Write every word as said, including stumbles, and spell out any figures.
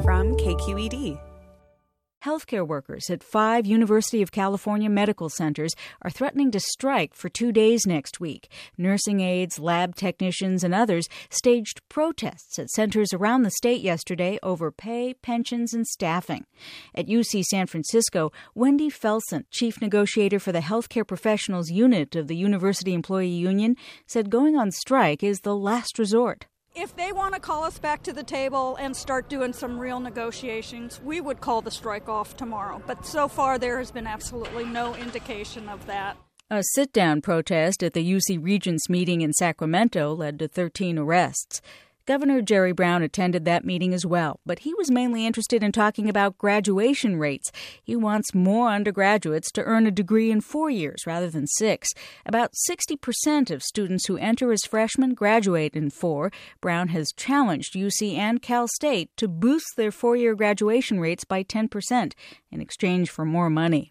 from K Q E D. Healthcare workers at five University of California medical centers are threatening to strike for two days next week. Nursing aides, lab technicians, and others staged protests at centers around the state yesterday over pay, pensions, and staffing. At U C San Francisco, Wendy Felsen, chief negotiator for the Healthcare Professionals Unit of the University Employee Union, said going on strike is the last resort. If they want to call us back to the table and start doing some real negotiations, we would call the strike off tomorrow. But so far, there has been absolutely no indication of that. A sit-down protest at the U C Regents meeting in Sacramento led to thirteen arrests. Governor Jerry Brown attended that meeting as well, but he was mainly interested in talking about graduation rates. He wants more undergraduates to earn a degree in four years rather than six. About sixty percent of students who enter as freshmen graduate in four. Brown has challenged U C and Cal State to boost their four-year graduation rates by ten percent in exchange for more money.